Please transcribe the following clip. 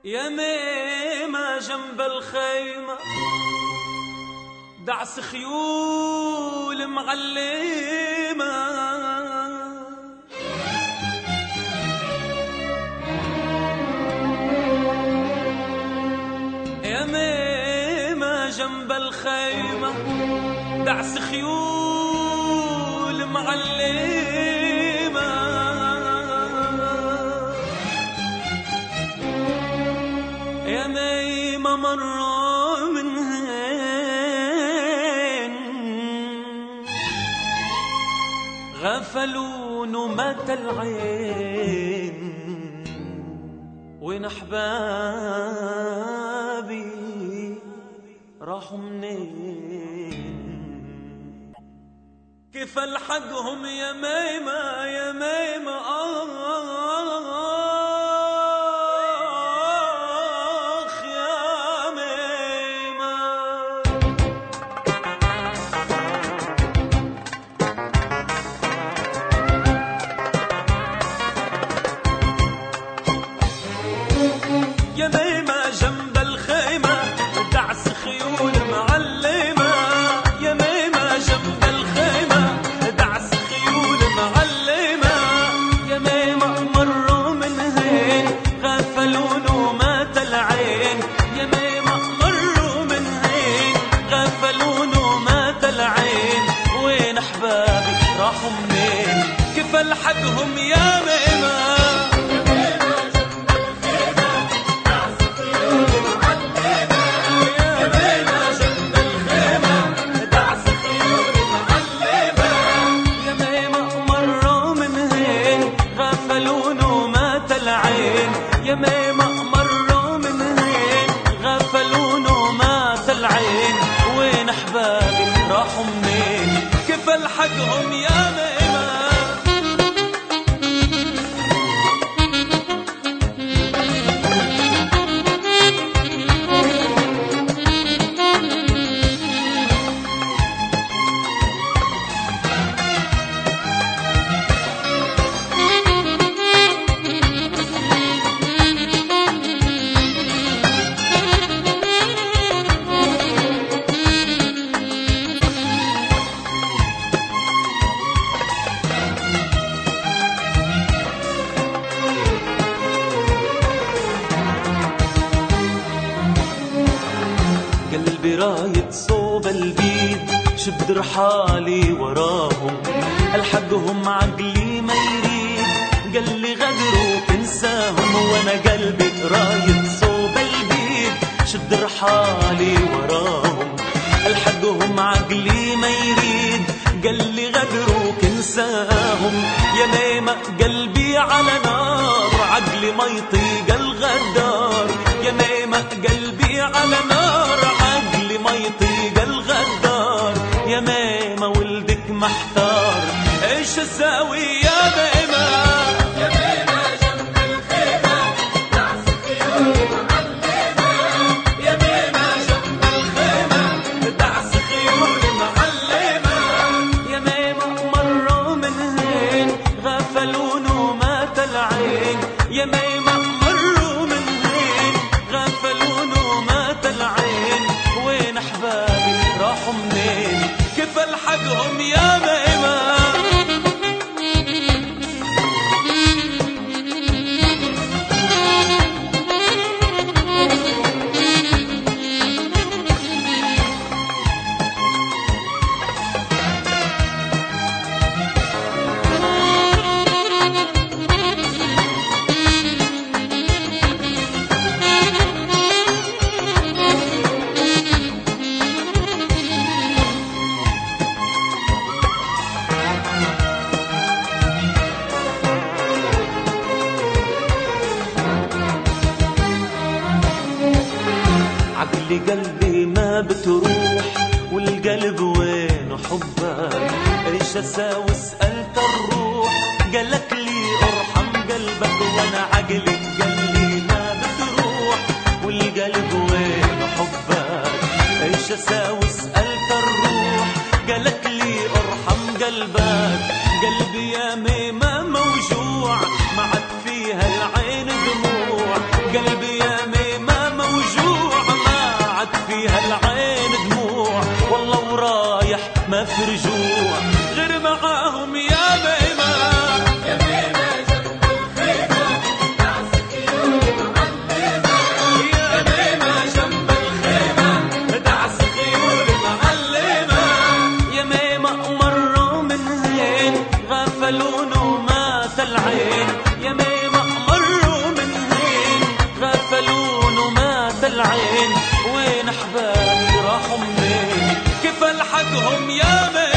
يا ميمة جنب الخيمة دعس خيول معلمة، يا ميمة جنب الخيمة دعس خيول معلمة، يا ميمة مرة من هين غفلون ومات العين، وين أحبابي راحوا منين؟ كيف ألحقهم يا ميمة يا ميمة يا ميمة جنب الخيمة دعس خيول معلمة، يا ميمة جنب الخيمة دعس خيول معلمة، يا ميمة مروا من هين غفلون ومات العين، يا ميمة مروا من هين غفلون ومات العين، وين أحبابي راحوا منين؟ كيف ألحقهم يا ميمة؟ يا ميمة مروا من هين غفلون ومات العين، وين أحبابي راحوا منين؟ كيف ألحقهم يا ميمة؟ قلبي رايد صوب البيد شد رحالي وراهم، ألحقهم عقلي ما يريد قال لي غدروا تنساهم، وانا قلبي رايد صوب البيد شد رحالي وراهم، ألحقهم عقلي ما يريد قال لي غدروا تنساهم، يا ميمة قلبي على نار عقلي ما يطيق الغدار، يا ميمة قلبي على نار عقلي ما يطيق الغدار، يا ميمة ولدك محتار ايش اساوي يا ميمة؟ يا ميمة جنب الخيمة دعس خيول معلمة، يا ميمة جنب الخيمة دعس خيول معلمة، يا ميمة مروا من هين غفلون ومات العين، يا ميمة مروا من هين غفلون ومات العين، وين أحبابي راحوا منين؟ كيف ألحقهم يا ميمة؟ عقلي قلبي ما بتروح والقلب وين حبك، ايش اساوي سألت الروح قالك لي ارحم قلبك، وانا عقلي قلبي ما بتروح والقلب وين حبك، ايش اساوي سألت الروح قالك لي ارحم قلبك، قلبي يا ميمة موجوع ما عاد فيها العين دموع، قلبي يا ميمة مات العين، يا ميمة مروا من هين غفلون ومات العين، وين أحبابي راحوا منين؟ كيف ألحقهم يا ميمة؟